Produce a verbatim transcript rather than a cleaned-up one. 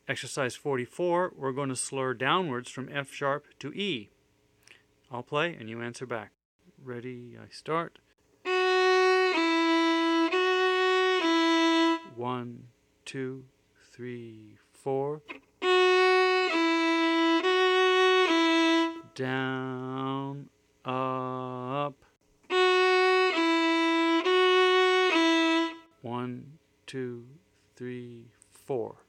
Exercise forty-four, we're going to slur downwards from F sharp to E. I'll play and you answer back. Ready, I start. One, two, three, four. Down, up. One, two, three, four.